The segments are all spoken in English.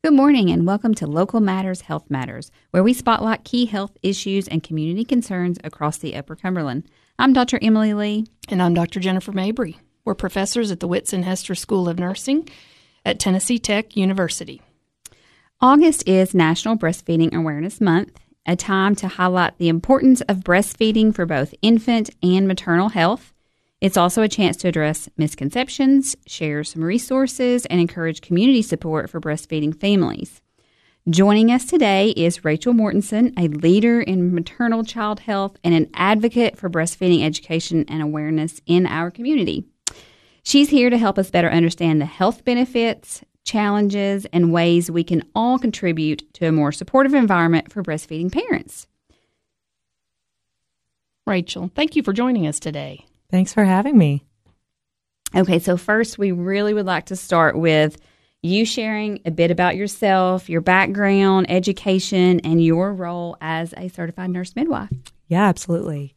Good morning and welcome to Local Matters Health Matters, where we spotlight key health issues and community concerns across the Upper Cumberland. I'm Dr. Emily Lee. And I'm Dr. Jennifer Mabry. We're professors at the Whitson Hester School of Nursing at Tennessee Tech University. August is National Breastfeeding Awareness Month, a time to highlight the importance of breastfeeding for both infant and maternal health. It's also a chance to address misconceptions, share some resources, and encourage community support for breastfeeding families. Joining us today is Rachel Mortensen, a leader in maternal child health and an advocate for breastfeeding education and awareness in our community. She's here to help us better understand the health benefits, challenges, and ways we can all contribute to a more supportive environment for breastfeeding parents. Rachel, thank you for joining us today. Thanks for having me. Okay, so first we really would like to start with you sharing a bit about yourself, your background, education, and your role as a certified nurse midwife. Yeah, absolutely.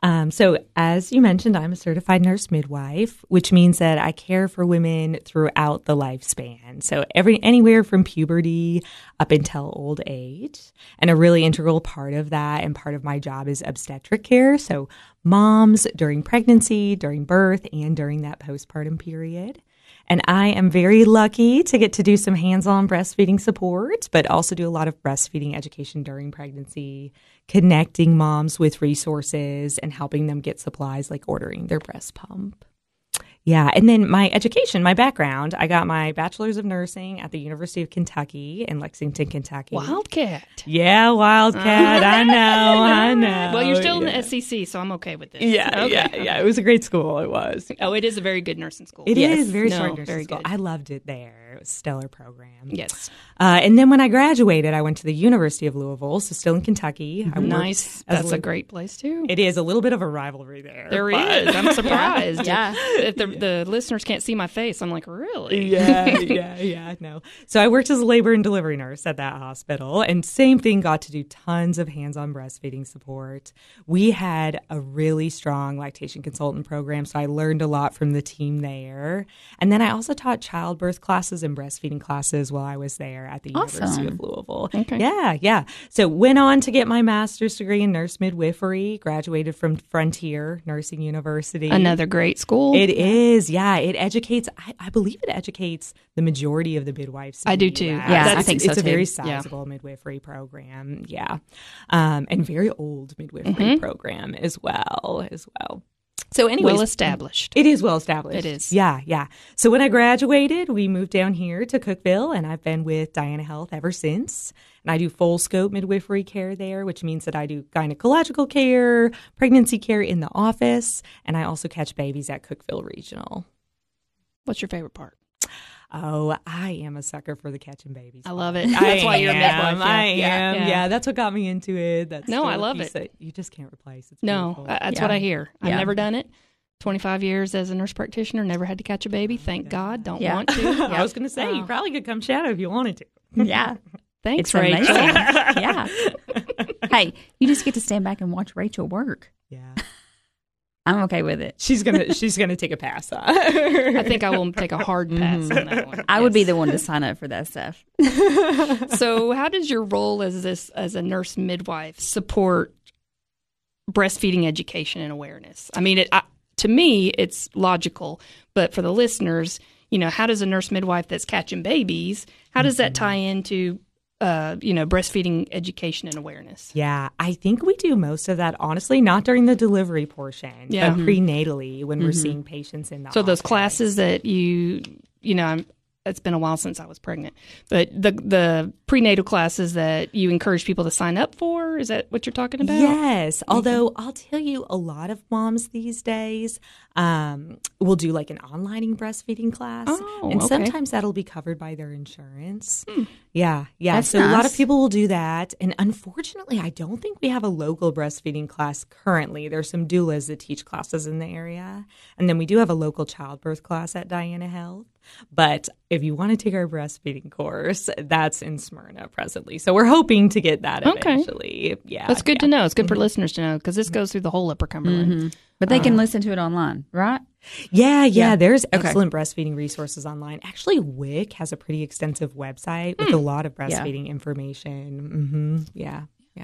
So as you mentioned, I'm a certified nurse midwife, which means that I care for women throughout the lifespan. So anywhere from puberty up until old age. And a really integral part of that and part of my job is obstetric care. So moms during pregnancy, during birth, and during that postpartum period. And I am very lucky to get to do some hands-on breastfeeding support, but also do a lot of breastfeeding education during pregnancy, connecting moms with resources and helping them get supplies like ordering their breast pump. Yeah, and then my education, my background, I got my bachelor's of nursing at the University of Kentucky in Lexington, Kentucky. Wildcat. Yeah, Wildcat. I know. Well, you're still in the SEC, so I'm okay with this. Yeah, okay. yeah. It was a great school. It was. Oh, it is a very good nursing school. It is very no, strong nursing very school. good. I loved it there. It was a stellar program. Yes. And then when I graduated, I went to the University of Louisville, so still in Kentucky. I Nice. That's a great place, too. It is a little bit of a rivalry there. There is. I'm surprised. Yeah. If the listeners can't see my face, I'm like, really? Yeah, no. So I worked as a labor and delivery nurse at that hospital, and same thing, got to do tons of hands-on breastfeeding support. We had a really strong lactation consultant program, so I learned a lot from the team there. And then I also taught childbirth classes and breastfeeding classes while I was there at the University of Louisville. Okay. Yeah. So went on to get my master's degree in nurse midwifery, graduated from Frontier Nursing University. Another great school. It is, yeah. It educates, I believe it educates the majority of the midwives. I do too. Yeah, I think so It's a too. very sizable midwifery program, yeah. And very old midwifery program as well. So anyways. Well established. It is well established. It is. Yeah. So when I graduated, we moved down here to Cookeville, and I've been with Diana Health ever since. And I do full scope midwifery care there, which means that I do gynecological care, pregnancy care in the office, and I also catch babies at Cookeville Regional. What's your favorite part? Oh, I am a sucker for the catching babies. I love it. That's why you're a midwife. I am. Yeah, that's what got me into it. That's No, still I a love piece it. that you just can't replace. It's No, beautiful. that's what I hear. I've Yeah. never done it. 25 years as a nurse practitioner, never had to catch a baby. Thank God. Don't Yeah. want to. I was going to say, you probably could come shadow if you wanted to. Yeah. Thanks, It's amazing. Rachel. Yeah. Hey, you just get to stand back and watch Rachel work. Yeah. I'm okay with it. She's gonna take a pass on. I think I will take a hard pass on that one. I would be the one to sign up for that stuff. So how does your role as a nurse midwife support breastfeeding education and awareness? I mean, to me, it's logical, but for the listeners, how does a nurse midwife that's catching babies, how does that tie into breastfeeding education and awareness? Yeah, I think we do most of that, honestly, not during the delivery portion, Yeah. but prenatally when we're seeing patients in the So those office. classes that it's been a while since I was pregnant, but the prenatal classes that you encourage people to sign up for, is that what you're talking about? Yes, although I'll tell you, a lot of moms these days will do like an online breastfeeding class, and okay. sometimes that'll be covered by their insurance. Yeah. That's So a lot of nice. people will do that, and unfortunately, I don't think we have a local breastfeeding class currently. There's some doulas that teach classes in the area, and then we do have a local childbirth class at Diana Health. But if you want to take our breastfeeding course, that's in Smyrna presently. So we're hoping to get that eventually. Yeah, that's good to know. It's good for listeners to know because this goes through the whole Upper Cumberland. But they can listen to it online, right? Yeah. There's excellent breastfeeding resources online. Actually, WIC has a pretty extensive website with a lot of breastfeeding information. Yeah.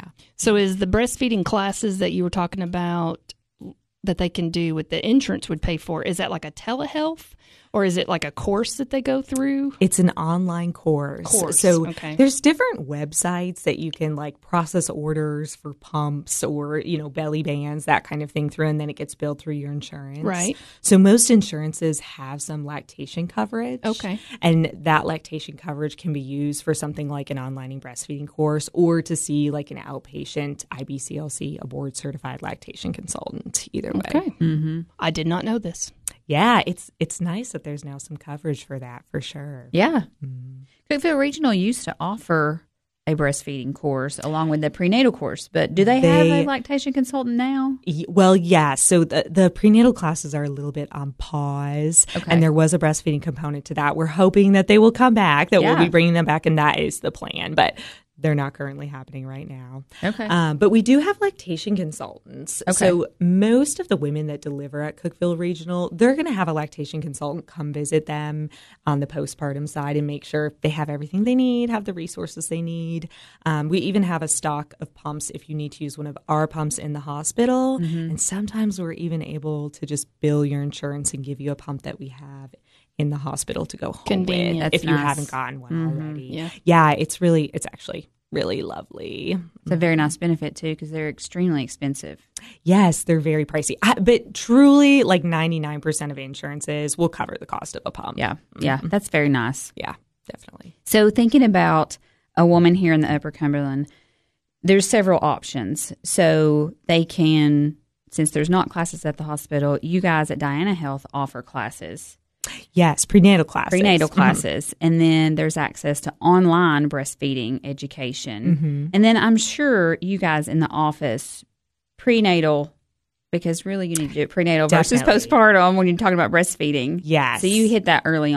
So is the breastfeeding classes that you were talking about that they can do with the insurance would pay for, is that like a telehealth or is it like a course that they go through? It's an online course. So there's different websites that you can like process orders for pumps or, belly bands, that kind of thing through, and then it gets billed through your insurance. Right. So most insurances have some lactation coverage. Okay. And that lactation coverage can be used for something like an online breastfeeding course or to see like an outpatient IBCLC, a board certified lactation consultant, either way. Okay. I did not know this. Yeah, it's nice that there's now some coverage for that, for sure. Yeah. Cookeville Regional used to offer a breastfeeding course along with the prenatal course, but do they have a lactation consultant now? Well, yeah. So the prenatal classes are a little bit on pause, and there was a breastfeeding component to that. We're hoping that they will come back, that we'll be bringing them back, and that is the plan. But they're not currently happening right now. Okay. But we do have lactation consultants. Okay. So most of the women that deliver at Cookeville Regional, they're going to have a lactation consultant come visit them on the postpartum side and make sure they have everything they need, have the resources they need. We even have a stock of pumps if you need to use one of our pumps in the hospital. And sometimes we're even able to just bill your insurance and give you a pump that we have in the hospital to go home with if you haven't gotten one already. Yeah, it's actually really lovely. It's a very nice benefit too because they're extremely expensive. Yes, they're very pricey. But truly, like 99% of insurances will cover the cost of a pump. Yeah, that's very nice. Yeah, definitely. So thinking about a woman here in the Upper Cumberland, there's several options. So they can, since there's not classes at the hospital, you guys at Diana Health offer classes. Yes, prenatal classes. And then there's access to online breastfeeding education. And then I'm sure you guys in the office, prenatal, because really you need to do it prenatal versus postpartum when you're talking about breastfeeding. Yes. So you hit that early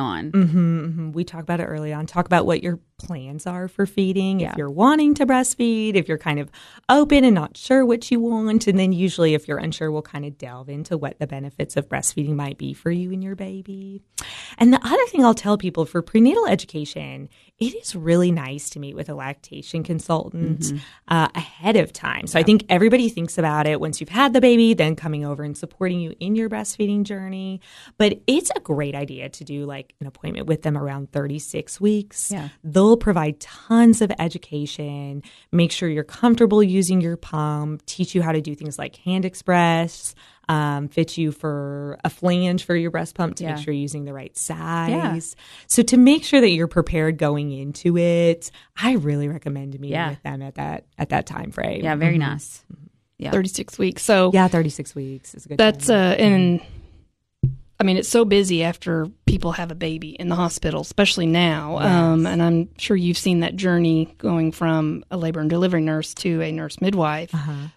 on. We talk about it early on. Talk about what your plans are for feeding. If you're wanting to breastfeed, if you're kind of open and not sure what you want. And then usually if you're unsure, we'll kind of delve into what the benefits of breastfeeding might be for you and your baby. And the other thing I'll tell people for prenatal education, it is really nice to meet with a lactation consultant ahead of time. So I think everybody thinks about it once you've had the baby, then coming over and supporting you in your breastfeeding journey. But it's a great idea to do like an appointment with them around 36 weeks. Yeah. They'll provide tons of education, make sure you're comfortable using your pump, teach you how to do things like hand express, fit you for a flange for your breast pump to make sure you're using the right size. So to make sure that you're prepared going into it, I really recommend meeting with them at that time frame. Yeah, very nice. Yeah. 36 weeks. So 36 weeks is a good time. I mean, it's so busy after people have a baby in the hospital, especially now. Yes. And I'm sure you've seen that journey going from a labor and delivery nurse to a nurse midwife.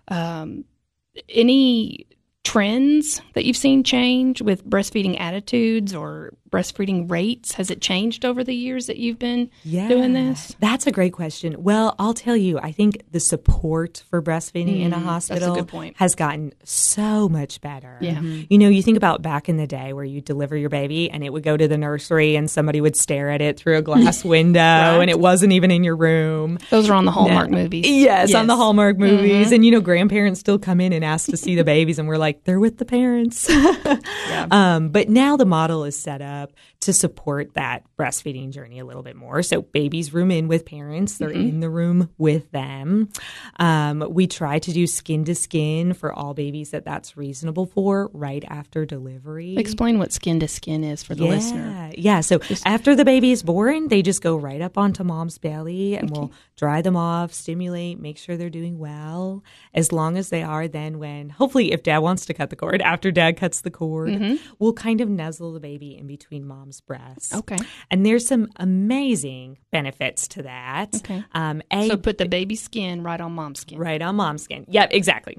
Any trends that you've seen change with breastfeeding attitudes or breastfeeding rates? Has it changed over the years that you've been doing this? That's a great question. Well, I'll tell you, I think the support for breastfeeding in a hospital has gotten so much better. Yeah. You think about back in the day where you deliver your baby and it would go to the nursery and somebody would stare at it through a glass window and it wasn't even in your room. Those are on the Hallmark movies. Yes, on the Hallmark movies. And, grandparents still come in and ask to see the babies and we're like, they're with the parents. But now the model is set up to support that breastfeeding journey a little bit more. So babies room in with parents. They're in the room with them. We try to do skin to skin for all babies that's reasonable for right after delivery. Explain what skin to skin is for the listener. Yeah. So after the baby is born, they just go right up onto mom's belly and we'll dry them off, stimulate, make sure they're doing well. As long as they are, then when, hopefully if dad wants to cut the cord, after dad cuts the cord, we'll kind of nuzzle the baby in between mom's mom's breast. Okay. And there's some amazing benefits to that. Okay. So put the baby skin right on mom's skin. Right on mom's skin. Yep, exactly.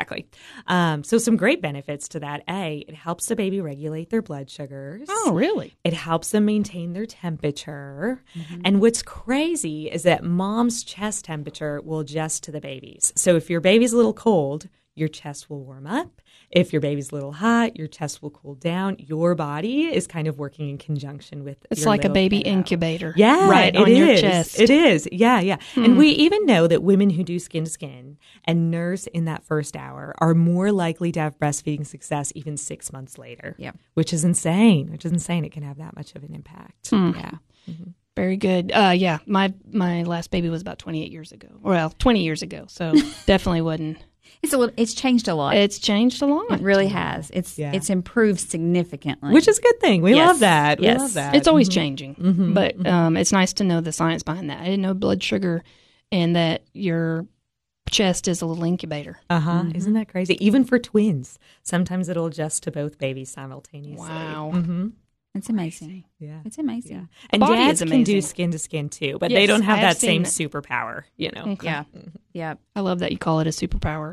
So some great benefits to that. It helps the baby regulate their blood sugars. Oh, really? It helps them maintain their temperature. And what's crazy is that mom's chest temperature will adjust to the baby's. So if your baby's a little cold, your chest will warm up. If your baby's a little hot, your chest will cool down. Your body is kind of working in conjunction with It's your like a little baby kiddo. incubator. Yeah, right it on your is. chest. It is. Yeah. And we even know that women who do skin to skin and nurse in that first hour are more likely to have breastfeeding success even 6 months later. Yeah. Which is insane. It can have that much of an impact. Yeah. Very good. Yeah, my last baby was about 28 years ago. Well, 20 years ago. So definitely wouldn't. It's changed a lot. It's changed a lot. It really has. It's improved significantly. Which is a good thing. We Yes. love that. Yes. We love that. It's always changing, but it's nice to know the science behind that. I didn't know blood sugar and that your chest is a little incubator. Isn't that crazy? Even for twins, sometimes it'll adjust to both babies simultaneously. Wow. It's amazing. Yeah. It's amazing. And body dads is can do amazing. skin to skin too, but Yes, they don't have I have that same seen superpower, Okay. Yeah. Yeah. I love that you call it a superpower.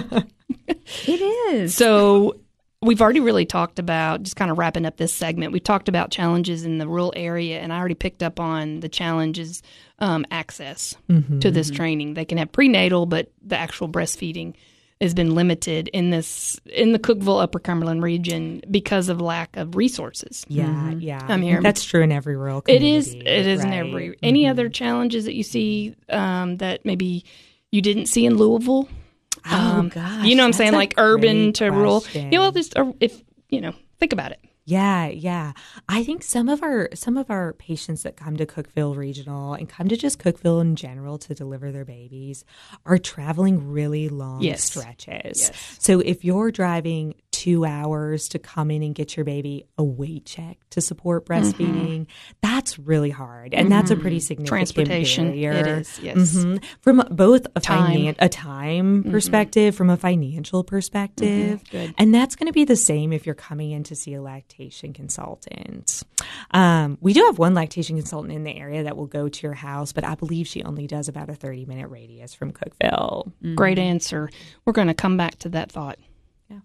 It is. So we've already really talked about, just kind of wrapping up this segment, we talked about challenges in the rural area, and I already picked up on the challenges, access to this training. They can have prenatal, but the actual breastfeeding has been limited in the Cookeville, Upper Cumberland region because of lack of resources. Yeah. I'm here. That's true in every rural It community. is in every. Any other challenges that you see that maybe you didn't see in Louisville? Oh, gosh. You know what I'm that's saying? a Like urban great to rural. question. You know, think about it. Yeah. I think some of our patients that come to Cookeville Regional and come to just Cookeville in general to deliver their babies are traveling really long stretches. Yes. So if you're driving 2 hours to come in and get your baby a weight check to support breastfeeding, that's really hard. And that's a pretty significant Transportation, barrier. it is, yes. From both a Time. time perspective, from a financial perspective. Good. And that's going to be the same if you're coming in to see a lactation consultant. We do have one lactation consultant in the area that will go to your house, but I believe she only does about a 30-minute radius from Cookeville. Great answer. We're going to come back to that thought. Yeah.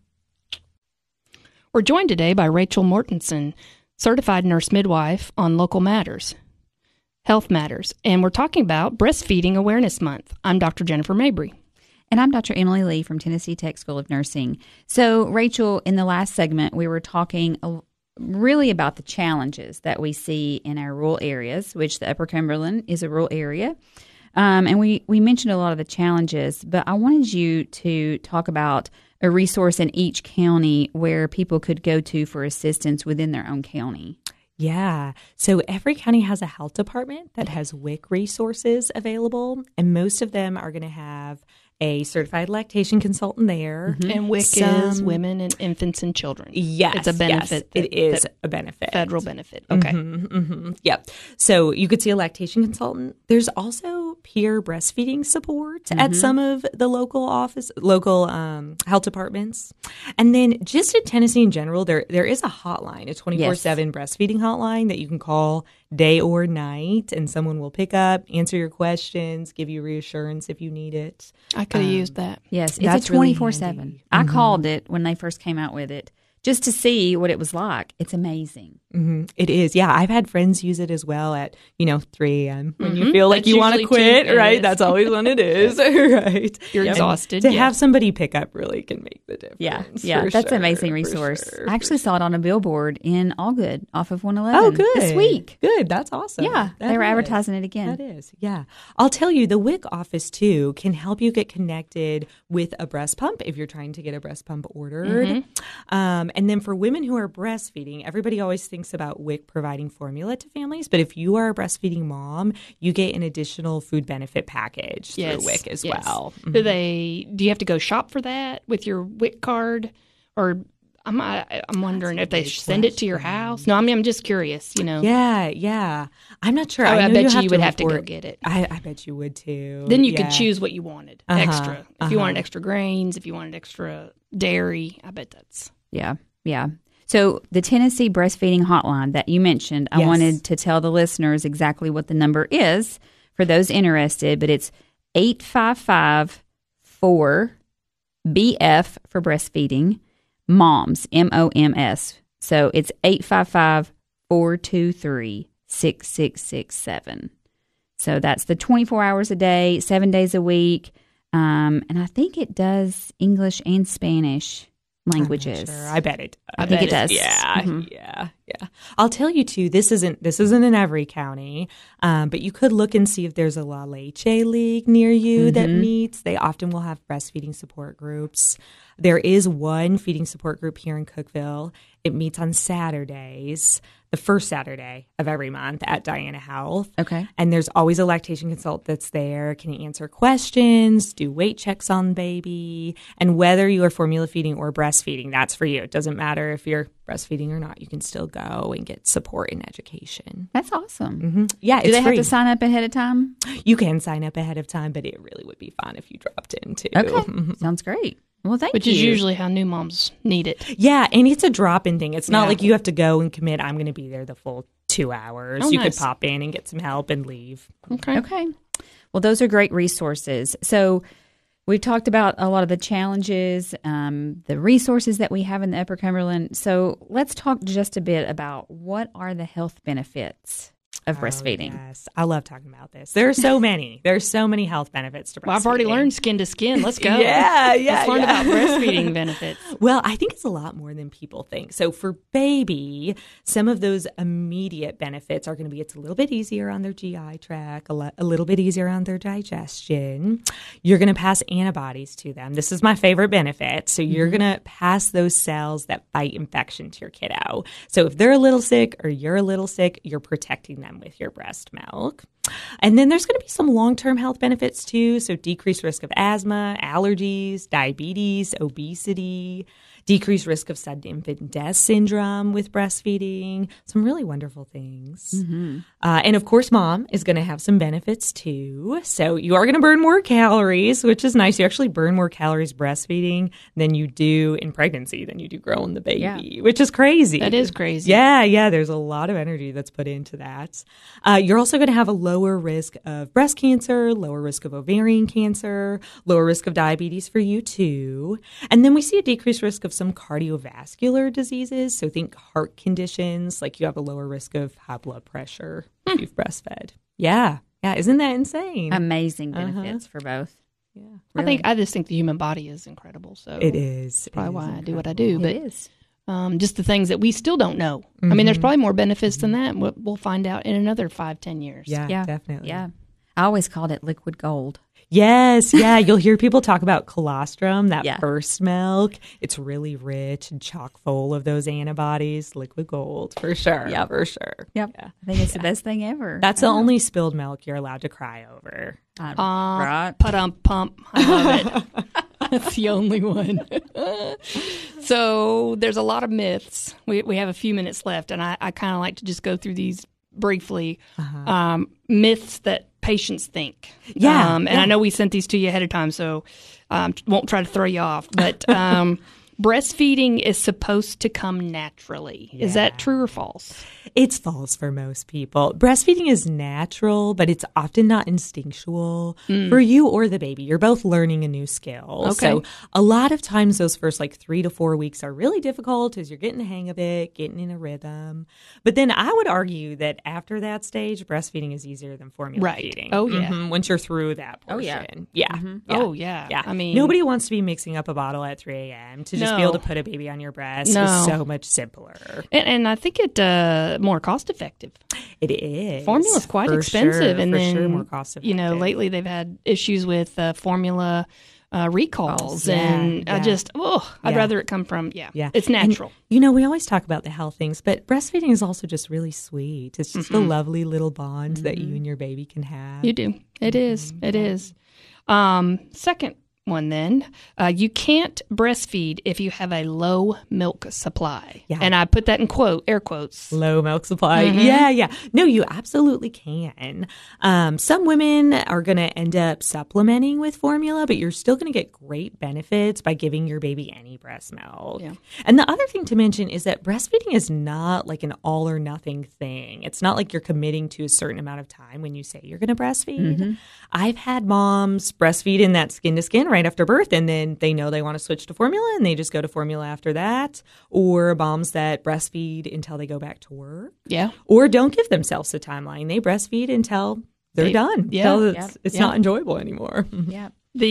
We're joined today by Rachel Mortensen, certified nurse midwife on Local Matters, Health Matters, and we're talking about Breastfeeding Awareness Month. I'm Dr. Jennifer Mabry. And I'm Dr. Emily Lee from Tennessee Tech School of Nursing. So, Rachel, in the last segment, we were talking really about the challenges that we see in our rural areas, which the Upper Cumberland is a rural area. And we mentioned a lot of the challenges, but I wanted you to talk about a resource in each county where people could go to for assistance within their own county. Yeah. So every county has a health department that has WIC resources available, and most of them are going to have a certified lactation consultant there. And WIC is Women and Infants and Children. Yes. It's a benefit. Yes, it is a benefit. Federal benefit. Okay. Yep. So you could see a lactation consultant. There's also peer breastfeeding support at some of the local health departments. And then just in Tennessee in general, there is a hotline, a 24/7 breastfeeding hotline that you can call day or night, and someone will pick up, answer your questions, give you reassurance if you need it. I could have used that. Yes, it's That's a really 24/7. handy. I called it when they first came out with it just to see what it was like. It's amazing. It is. Yeah. I've had friends use it as well at, 3 a.m. when you feel like That's you want to usually quit, too- it right? is. That's always when it is, right? You're And exhausted. To yeah. have somebody pick up really can make the difference. Yeah, for that's sure, an amazing for resource. sure, I actually for saw it on a billboard in Allgood off of 111 Oh, good. this week. Good. That's awesome. Yeah, That they were is. advertising it again. That is. Yeah. I'll tell you, the WIC office, too, can help you get connected with a breast pump if you're trying to get a breast pump ordered. And then for women who are breastfeeding, everybody always thinks about WIC providing formula to families. But if you are a breastfeeding mom, you get an additional food benefit package through WIC as well. Do you have to go shop for that with your WIC card, or I'm wondering if they send it to your house? No, I'm just curious. Yeah. I'm not sure. I know bet you to would have to go report- get it. I bet you would too. Then you Yeah. could choose what you wanted extra. If you wanted extra grains, if you wanted extra dairy, I bet that's. Yeah. So the Tennessee Breastfeeding Hotline that you mentioned, I Yes. wanted to tell the listeners exactly what the number is for those interested, but it's 855-4BF for breastfeeding, MOMS, MOMS. So it's 855-423-6667. So that's the 24 hours a day, 7 days a week. And I think it does English and Spanish languages. I'm not sure. I bet it. I think it does. Yeah, yeah. I'll tell you too. This isn't in every county, but you could look and see if there's a La Leche League near you that meets. They often will have breastfeeding support groups. There is one feeding support group here in Cookeville. It meets on Saturdays, the first Saturday of every month at Diana Health. Okay. And there's always a lactation consultant that's there, can answer questions, do weight checks on baby, and whether you are formula feeding or breastfeeding, that's for you. It doesn't matter if you're breastfeeding or not. You can still go and get support and education. That's awesome. Mm-hmm. Yeah, Do it's they free. have to sign up ahead of time? You can sign up ahead of time, but it really would be fun if you dropped in too. Okay. Sounds great. Well, thank Which you. is usually how new moms need it. Yeah, and it's a drop-in thing. It's not Yeah. like you have to go and commit, I'm going to be there the full 2 hours. Oh, you nice. could pop in and get some help and leave. Okay. Okay. Well, those are great resources. So we've talked about a lot of the challenges, the resources that we have in the Upper Cumberland. So let's talk just a bit about what are the health benefits of breastfeeding. Yes, I love talking about this. There are so many. There are so many health benefits to breastfeeding. Well, I've already learned skin to skin. Let's go. Yeah, Let's learn about breastfeeding benefits. Well, I think it's a lot more than people think. So for baby, some of those immediate benefits are going to be it's a little bit easier on their GI tract, a little bit easier on their digestion. You're going to pass antibodies to them. This is my favorite benefit. So you're going to pass those cells that fight infection to your kiddo. So if they're a little sick or you're a little sick, you're protecting them with your breast milk. And then there's going to be some long-term health benefits too. So decreased risk of asthma, allergies, diabetes, obesity, decreased risk of sudden infant death syndrome with breastfeeding, some really wonderful things. And of course, mom is going to have some benefits too. So you are going to burn more calories, which is nice. You actually burn more calories breastfeeding than you do in pregnancy, than you do growing the baby, which is crazy. That is crazy. Yeah. There's a lot of energy that's put into that. You're also going to have a lower risk of breast cancer, lower risk of ovarian cancer, lower risk of diabetes for you too. And then we see a decreased risk of some cardiovascular diseases. So think heart conditions, like you have a lower risk of high blood pressure if you've breastfed. Yeah. Isn't that insane? Amazing benefits for both. Yeah. I just think the human body is incredible. So It is. probably why I do what I do. But It is. just the things that we still don't know. I mean, there's probably more benefits than that. We'll find out in another 5-10 years. Yeah, definitely. Yeah. I always called it liquid gold. Yes, yeah. You'll hear people talk about colostrum, that Yeah. first milk. It's really rich and chock full of those antibodies. Liquid gold, for sure. Yep. For sure. Yep. Yeah. I think it's the best thing ever. That's the only spilled milk you're allowed to cry over. Right. Pump. I love it. That's the only one. So there's a lot of myths. We have a few minutes left, and I kind of like to just go through these briefly. Myths that patients think. Yeah, And I know we sent these to you ahead of time, so won't try to throw you off. But breastfeeding is supposed to come naturally. Is that true or false? It's false for most people. Breastfeeding is natural, but it's often not instinctual for you or the baby. You're both learning a new skill. Okay. So a lot of times those first 3 to 4 weeks are really difficult as you're getting the hang of it, getting in a rhythm. But then I would argue that after that stage, breastfeeding is easier than formula Right. feeding. Oh, yeah. Once you're through that Oh, yeah. portion. Yeah. Oh, yeah. Yeah. I mean, nobody wants to be mixing up a bottle at 3 a.m. to just be No. able to put a baby on your breast. No. Is so much simpler. And I think it more cost effective. It is. Formula's quite For expensive, sure, and for then sure more cost effective. lately they've had issues with formula recalls, Yeah, and yeah. I'd Yeah. rather it come from Yeah. it's natural. And, we always talk about the health things, but breastfeeding is also just really sweet. It's just a lovely little bond that you and your baby can have. You do. It is. It is. Second one then. You can't breastfeed if you have a low milk supply. Yeah. And I put that in air quotes. Low milk supply. Yeah. No, you absolutely can. Some women are going to end up supplementing with formula, but you're still going to get great benefits by giving your baby any breast milk. Yeah. And the other thing to mention is that breastfeeding is not like an all or nothing thing. It's not like you're committing to a certain amount of time when you say you're going to breastfeed. I've had moms breastfeed in that skin to skin right after birth, and then they know they want to switch to formula and they just go to formula after that. Or moms that breastfeed until they go back to work. Yeah. Or don't give themselves a timeline. They breastfeed until they're done. Yeah. Until it's not enjoyable anymore. Yeah.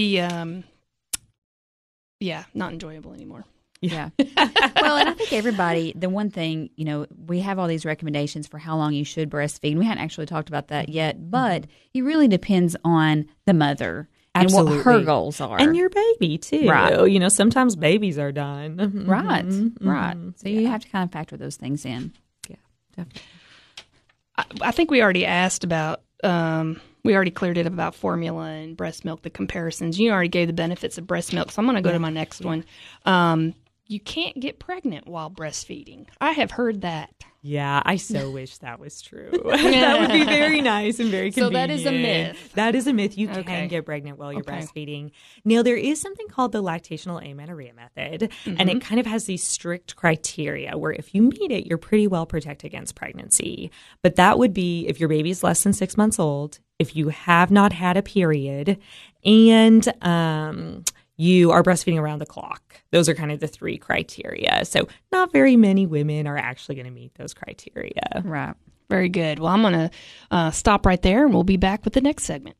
Not enjoyable anymore. Yeah. Well, and I think everybody, the one thing, we have all these recommendations for how long you should breastfeed. We hadn't actually talked about that yet, but it really depends on the mother. Absolutely. And what her goals are. And your baby, too. Right. Sometimes babies are done. Right. So you have to kind of factor those things in. Yeah, definitely. I think we already asked about, we already cleared it up about formula and breast milk, the comparisons. You already gave the benefits of breast milk, so I'm going to go to my next one. You can't get pregnant while breastfeeding. I have heard that. Yeah, I so wish that was true. That would be very nice and very convenient. So that is a myth. That is a myth. You can get pregnant while you're breastfeeding. Now, there is something called the lactational amenorrhea method, and it kind of has these strict criteria where if you meet it, you're pretty well protected against pregnancy. But that would be if your baby is less than 6 months old, if you have not had a period, and you are breastfeeding around the clock. Those are kind of the 3 criteria. So not very many women are actually going to meet those criteria. Right. Very good. Well, I'm going to stop right there, and we'll be back with the next segment.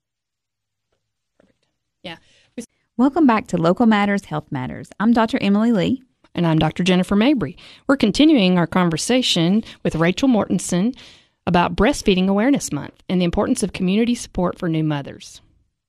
Perfect. Yeah. Welcome back to Local Matters, Health Matters. I'm Dr. Emily Lee. And I'm Dr. Jennifer Mabry. We're continuing our conversation with Rachel Mortensen about Breastfeeding Awareness Month and the importance of community support for new mothers.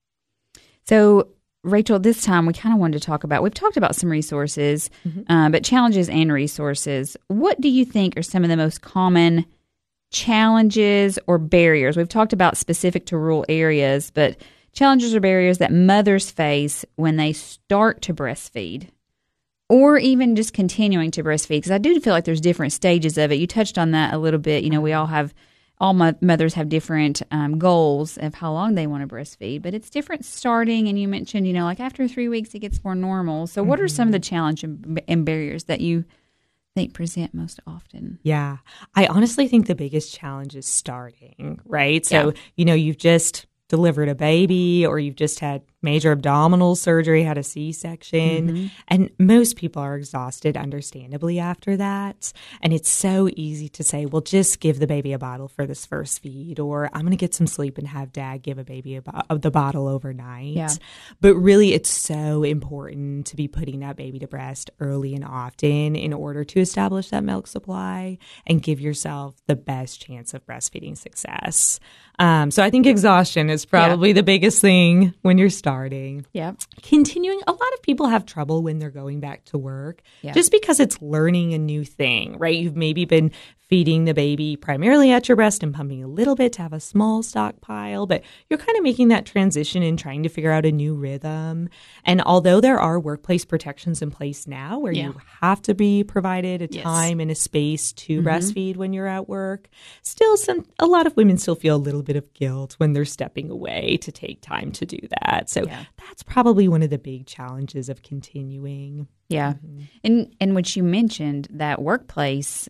So, Rachel, this time we kind of wanted to we've talked about some resources, but challenges and resources. What do you think are some of the most common challenges or barriers? We've talked about specific to rural areas, but challenges or barriers that mothers face when they start to breastfeed or even just continuing to breastfeed. Because I do feel like there's different stages of it. You touched on that a little bit. All mothers have different goals of how long they want to breastfeed, but it's different starting. And you mentioned, like after 3 weeks, it gets more normal. So what are some of the challenges and barriers that you think present most often? Yeah, I honestly think the biggest challenge is starting, right? So, you've just delivered a baby or you've just had major abdominal surgery, had a C-section, and most people are exhausted, understandably, after that. And it's so easy to say, well, just give the baby a bottle for this first feed, or I'm going to get some sleep and have dad give a baby the bottle overnight. Yeah. But really, it's so important to be putting that baby to breast early and often in order to establish that milk supply and give yourself the best chance of breastfeeding success. So I think exhaustion is probably the biggest thing when you're starting. Yeah. Continuing, a lot of people have trouble when they're going back to work just because it's learning a new thing, right? You've maybe been feeding the baby primarily at your breast and pumping a little bit to have a small stockpile, but you're kind of making that transition and trying to figure out a new rhythm. And although there are workplace protections in place now where you have to be provided a time and a space to breastfeed when you're at work, still a lot of women still feel a little bit of guilt when they're stepping away to take time to do that. So that's probably one of the big challenges of continuing. Yeah. And which you mentioned, that workplace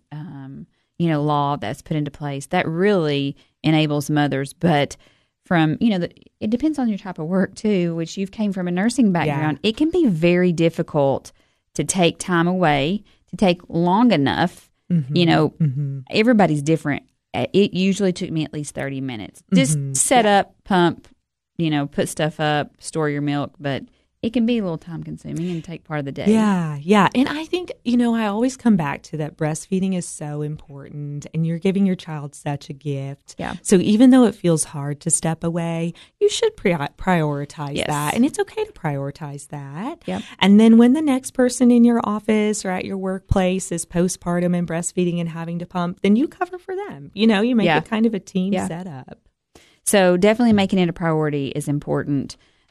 law that's put into place, that really enables mothers. But from, it depends on your type of work too, which you've came from a nursing background. It can be very difficult to take time away, to take long enough. Everybody's different. It usually took me at least 30 minutes. Just set up, pump, put stuff up, store your milk. But it can be a little time consuming and take part of the day. Yeah. And I think, I always come back to that breastfeeding is so important and you're giving your child such a gift. Yeah. So even though it feels hard to step away, you should prioritize that. And it's okay to prioritize that. Yep. And then when the next person in your office or at your workplace is postpartum and breastfeeding and having to pump, then you cover for them. You make it kind of a team setup. So definitely making it a priority is important.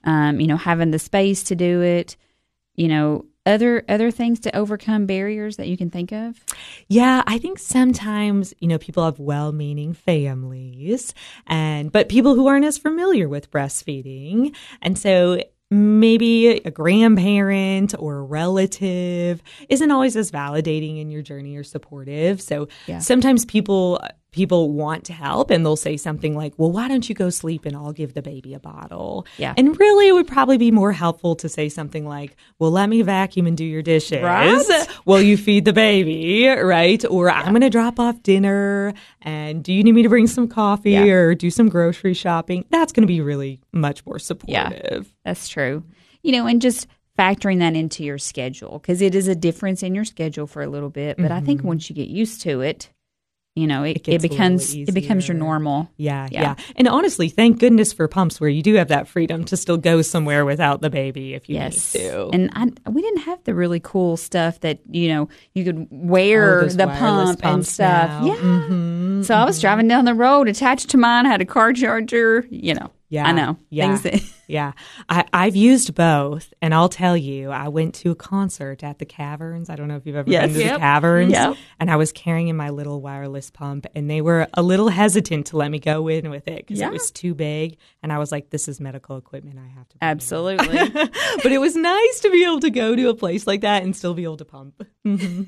having the space to do it, other things to overcome barriers that you can think of? Yeah, I think sometimes, people have well-meaning families, but people who aren't as familiar with breastfeeding. And so maybe a grandparent or a relative isn't always as validating in your journey or supportive. So sometimes people want to help and they'll say something like, well, why don't you go sleep and I'll give the baby a bottle? Yeah. And really it would probably be more helpful to say something like, well, let me vacuum and do your dishes. Right. While you feed the baby, right? Or I'm going to drop off dinner and do you need me to bring some coffee or do some grocery shopping? That's going to be really much more supportive. Yeah, that's true. And just factoring that into your schedule, because it is a difference in your schedule for a little bit. But I think once you get used to it, it becomes your normal. Yeah. And honestly, thank goodness for pumps where you do have that freedom to still go somewhere without the baby if you need to. And we didn't have the really cool stuff that, you could wear the pump and stuff. Now. Yeah. Mm-hmm. So I was driving down the road attached to mine, had a car charger, Yeah, I know. Yeah, I've used both, and I'll tell you, I went to a concert at the Caverns. I don't know if you've ever been to the Caverns. Yep. And I was carrying my little wireless pump, and they were a little hesitant to let me go in with it because it was too big. And I was like, "This is medical equipment. I have to." Absolutely. But it was nice to be able to go to a place like that and still be able to pump. Mm-hmm.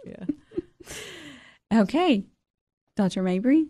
Yeah. Okay, Dr. Mabry.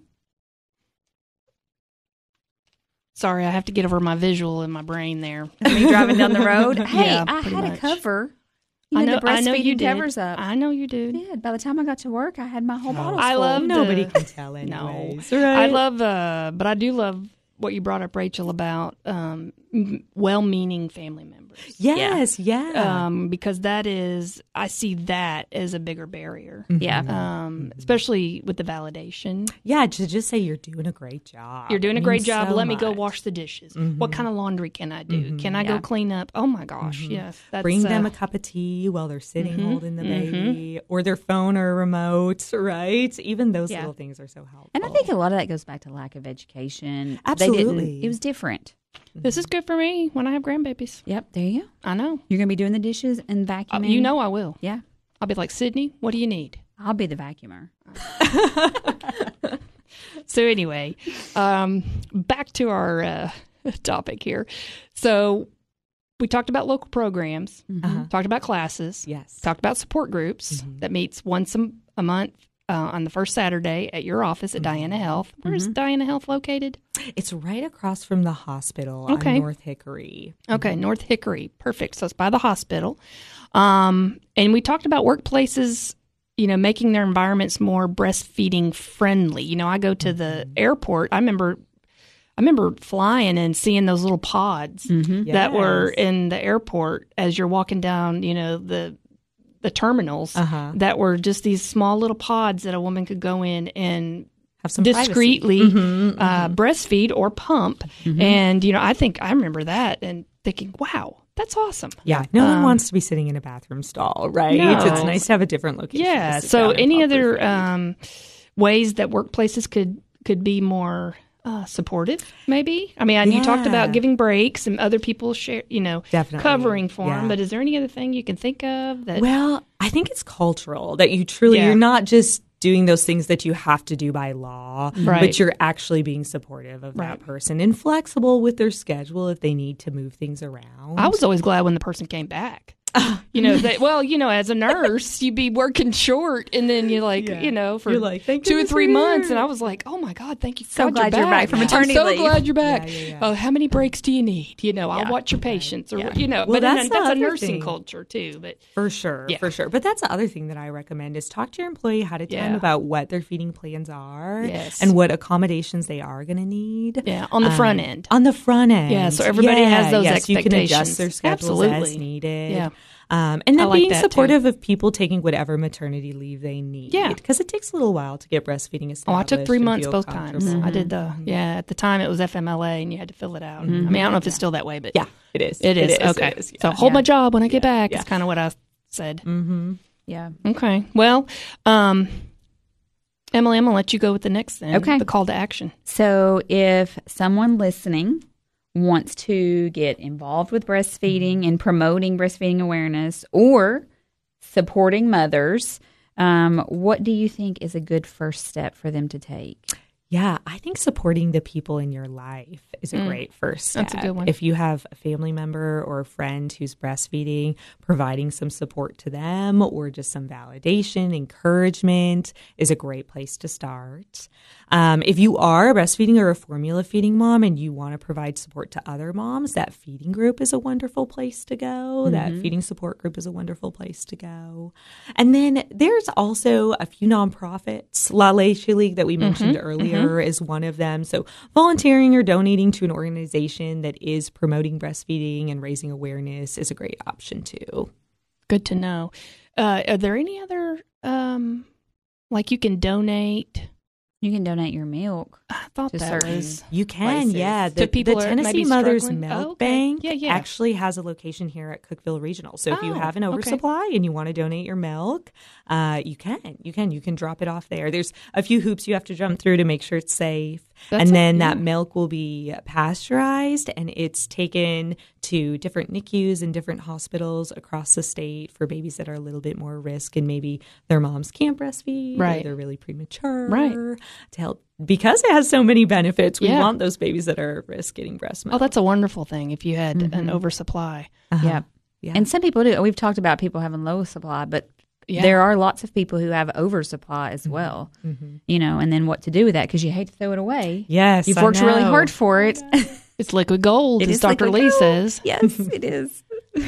Sorry, I have to get over my visual in my brain there. Me driving down the road. Hey, Yeah, I pretty had much. a cover. I know the breastfeeding you did. covers up. I know you I did. did. By the time I got to work, I had my whole bottle I full. love Nobody can tell anyways. Right? I love, but I do love what you brought up, Rachel, about well-meaning family members. Yes, yeah. Because I see that as a bigger barrier. Yeah. Especially with the validation. Yeah, to just say you're doing a great job. You're doing a It great means job. so Let me go much. wash the dishes. What kind of laundry can I do? Can I go clean up? Oh my gosh, yes. That's, Bring them a cup of tea while they're sitting holding the baby or their phone or remote, right? Even those little things are so helpful. And I think a lot of that goes back to lack of education. Absolutely. It was different. This is good for me when I have grandbabies. Yep, there you go. I know. You're going to be doing the dishes and vacuuming. You know I will. Yeah. I'll be like, Sydney, what do you need? I'll be the vacuumer. So anyway, back to our topic here. So we talked about local programs, talked about classes, talked about support groups that meets once a month on the first Saturday at your office at Diana Health. Where's Diana Health located? It's right across from the hospital on North Hickory. Okay, North Hickory. Perfect. So it's by the hospital. And we talked about workplaces, making their environments more breastfeeding friendly. I go to the airport. I remember flying and seeing those little pods that were in the airport as you're walking down, the terminals that were just these small little pods that a woman could go in and have some discreetly breastfeed or pump. And, I remember that and thinking, wow, that's awesome. Yeah. No one wants to be sitting in a bathroom stall, right? No. It's nice to have a different location. Yeah. So any other ways that workplaces could be more supportive, maybe? I mean, you talked about giving breaks and other people Definitely. covering for them. But is there any other thing you can think of that? Well, I think it's cultural that you truly, you're not just doing those things that you have to do by law, but you're actually being supportive of that person and flexible with their schedule if they need to move things around. I was always glad when the person came back. As a nurse, you'd be working short, and then you're like, for You're like, thank 2 or goodness 3 you're months, here. and I was like, oh my God, thank you. So glad you're back from maternity I'm so leave. glad you're back. Yeah. Oh, how many breaks do you need? I'll watch your patients, or Well, but that's the that's a other nursing thing. culture too. But For sure. But that's the other thing that I recommend is talk to your employee ahead of time about what their feeding plans are and what accommodations they are going to need. Yeah, on the front end. On the front end. Yeah, so everybody has those yes, you can adjust expectations. their schedules Absolutely. as needed. Yeah. And then I like being that, supportive of people taking whatever maternity leave they need. Yeah. Because it takes a little while to get breastfeeding established. Oh, I took 3 and months feel both times. comfortable. I did at the time it was FMLA and you had to fill it out. I mean, I don't know if it's still that way, but Yeah, it is. it is. Okay. It is, yeah. So hold my job when I get back. It's kind of what I said. Yeah. Okay. Well, Emily, I'm going to let you go with the next thing. Okay. The call to action. So if someone listening wants to get involved with breastfeeding and promoting breastfeeding awareness or supporting mothers, what do you think is a good first step for them to take? Yeah, I think supporting the people in your life is a great first step. That's a good one. If you have a family member or a friend who's breastfeeding, providing some support to them or just some validation, encouragement is a great place to start. If you are a breastfeeding or a formula feeding mom and you want to provide support to other moms, that feeding group is a wonderful place to go. That feeding support group is a wonderful place to go. And then there's also a few nonprofits. La Leche League that we mentioned earlier is one of them. So volunteering or donating to an organization that is promoting breastfeeding and raising awareness is a great option too. Good to know. Are there any other, like you can donate? You can donate your milk. I thought to that certain was. You can, places. yeah. To people the who are Tennessee maybe Mothers struggling? Milk Oh, okay. Bank Yeah. actually has a location here at Cookeville Regional. So if you Oh, have an okay. oversupply and you want to donate your milk, you can drop it off there. There's a few hoops you have to jump through to make sure it's safe. That's That milk will be pasteurized and it's taken to different NICUs and different hospitals across the state for babies that are a little bit more risk and maybe their moms can't breastfeed or they're really premature. Right. To help, because it has so many benefits, we Yeah. want those babies that are at risk getting breast milk. Oh, that's a wonderful thing if you had an oversupply. Yeah. Yeah. And some people do. We've talked about people having low supply, but Yeah. there are lots of people who have oversupply as well, you know, and then what to do with that because you hate to throw it away. Yes, You've I worked really know. hard for it. It's liquid gold, It as is Dr. liquid Lee gold. says. Yes, it is.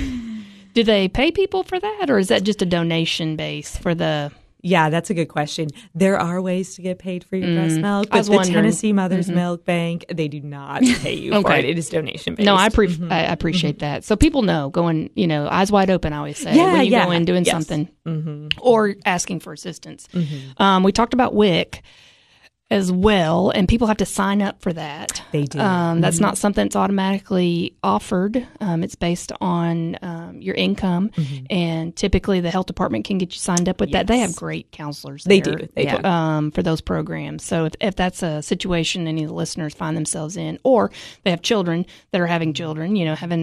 Do they pay people for that, or is that just a donation base for the? Yeah, that's a good question. There are ways to get paid for your breast milk, I but was the wondering. Tennessee Mothers Milk Bank, they do not pay you for Okay. it. It is donation based. No, I appreciate that. So people know going, eyes wide open. I always say when you go in doing something or asking for assistance. We talked about WIC as well, and people have to sign up for that. They do. That's not something that's automatically offered. It's based on your income, and typically the health department can get you signed up with that. They have great counselors there. They do. They do. For those programs. So if that's a situation any of the listeners find themselves in, or they have children that are having children,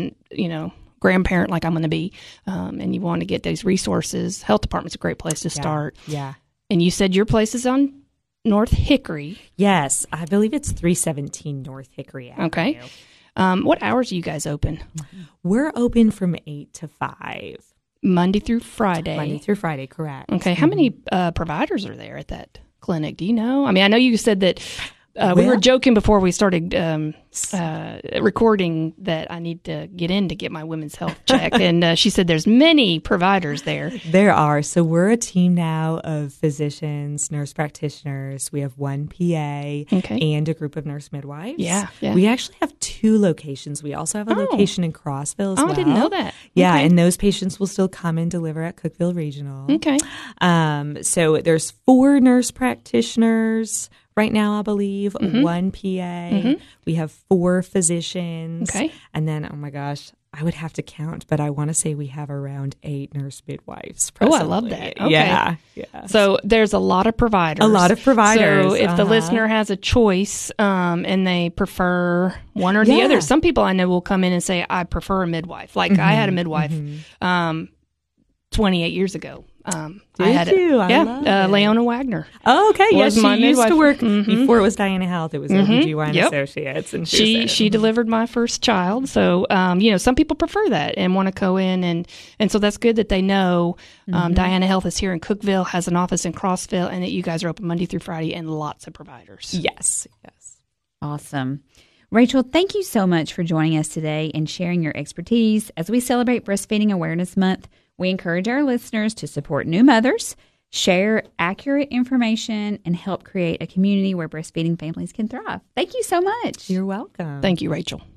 grandparent like I'm going to be, and you want to get those resources, health department's a great place to start. Yeah. And you said your place is on North Hickory. Yes, I believe it's 317 North Hickory Avenue. Okay. What hours are you guys open? We're open from 8 to 5. Monday through Friday. Monday through Friday, correct. Okay. How many providers are there at that clinic? Do you know? I mean, I know you said that we were joking before we started recording that I need to get in to get my women's health check. And she said there's many providers there. There are. So we're a team now of physicians, nurse practitioners. We have one PA and a group of nurse midwives. Yeah. We actually have 2 locations. We also have a location in Crossville as well. I didn't know that. Yeah, Okay. and those patients will still come and deliver at Cookeville Regional. Okay. So there's 4 nurse practitioners right now, I believe, 1 PA. We have 4 physicians. Okay. And then, oh my gosh, I would have to count, but I want to say we have around 8 nurse midwives Oh, presently. I love that. Okay. Yeah. So there's a lot of providers. A lot of providers. So if the listener has a choice and they prefer one or the other, some people I know will come in and say, I prefer a midwife. Like I had a midwife 28 years ago. Did I had you? I yeah, love it. Leona Wagner. Oh, okay. Yes, Was my she used to midwife. work before it was Diana Health. It was OBGYN Yep. Associates. And She delivered my first child. So, some people prefer that and want to go in. And so that's good that they know Diana Health is here in Cookeville, has an office in Crossville, and that you guys are open Monday through Friday and lots of providers. Yes. Awesome. Rachel, thank you so much for joining us today and sharing your expertise. As we celebrate Breastfeeding Awareness Month, we encourage our listeners to support new mothers, share accurate information, and help create a community where breastfeeding families can thrive. Thank you so much. You're welcome. Thank you, Rachel.